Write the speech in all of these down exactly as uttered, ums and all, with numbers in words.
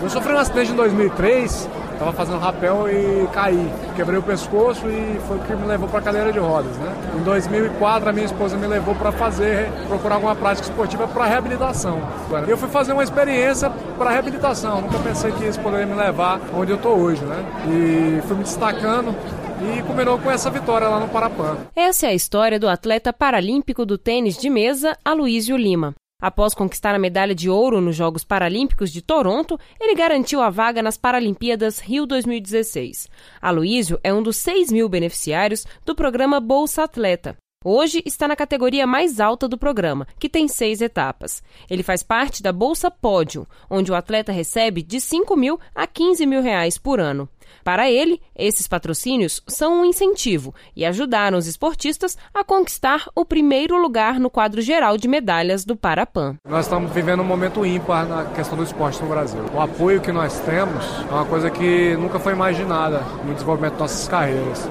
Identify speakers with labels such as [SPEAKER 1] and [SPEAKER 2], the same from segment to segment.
[SPEAKER 1] Eu sofri um acidente em dois mil e três, estava fazendo rapel e caí. Quebrei o pescoço e foi o que me levou para a cadeira de rodas, né? Em dois mil e quatro, a minha esposa me levou para fazer, procurar alguma prática esportiva para reabilitação. Eu fui fazer uma experiência para reabilitação, nunca pensei que isso poderia me levar onde eu estou hoje, né? E fui me destacando e culminou com essa vitória lá no Parapan.
[SPEAKER 2] Essa é a história do atleta paralímpico do tênis de mesa, Aloísio Lima. Após conquistar a medalha de ouro nos Jogos Paralímpicos de Toronto, ele garantiu a vaga nas Paralimpíadas Rio dois mil e dezesseis. Aloísio é um dos seis mil beneficiários do programa Bolsa Atleta. Hoje está na categoria mais alta do programa, que tem seis etapas. Ele faz parte da Bolsa Pódio, onde o atleta recebe de cinco mil a quinze mil reais por ano. Para ele, esses patrocínios são um incentivo e ajudaram os esportistas a conquistar o primeiro lugar no quadro geral de medalhas do Parapan.
[SPEAKER 1] Nós estamos vivendo um momento ímpar na questão do esporte no Brasil. O apoio que nós temos é uma coisa que nunca foi imaginada no desenvolvimento de nossas carreiras.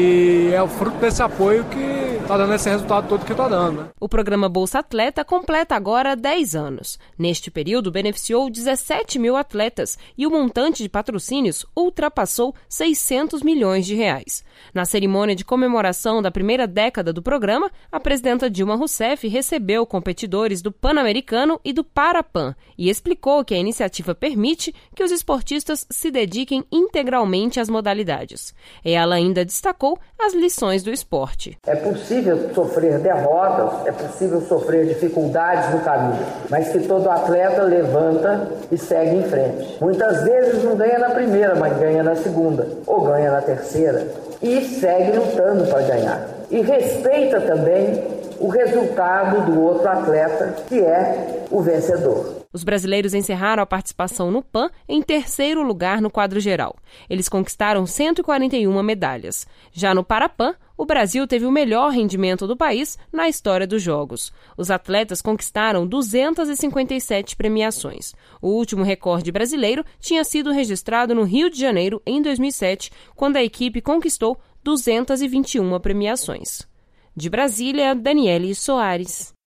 [SPEAKER 1] E é o fruto desse apoio que está dando esse resultado todo que está dando, né?
[SPEAKER 2] O programa Bolsa Atleta completa agora dez anos. Neste período, beneficiou dezessete mil atletas e o montante de patrocínios ultrapassou seiscentos milhões de reais. Na cerimônia de comemoração da primeira década do programa, a presidenta Dilma Rousseff recebeu competidores do Pan-Americano e do Parapan e explicou que a iniciativa permite que os esportistas se dediquem integralmente às modalidades. Ela ainda destacou as lições do esporte.
[SPEAKER 3] É possível sofrer derrotas, é possível sofrer dificuldades no caminho, mas que todo atleta levanta e segue em frente. Muitas vezes não ganha na primeira, mas ganha na segunda, ou ganha na terceira, e segue lutando para ganhar. E respeita também o resultado do outro atleta, que é o vencedor.
[SPEAKER 2] Os brasileiros encerraram a participação no Pan em terceiro lugar no quadro geral. Eles conquistaram cento e quarenta e uma medalhas. Já no Parapan, o Brasil teve o melhor rendimento do país na história dos Jogos. Os atletas conquistaram duzentas e cinquenta e sete premiações. O último recorde brasileiro tinha sido registrado no Rio de Janeiro em dois mil e sete, quando a equipe conquistou duzentas e vinte e uma premiações. De Brasília, Daniele Soares.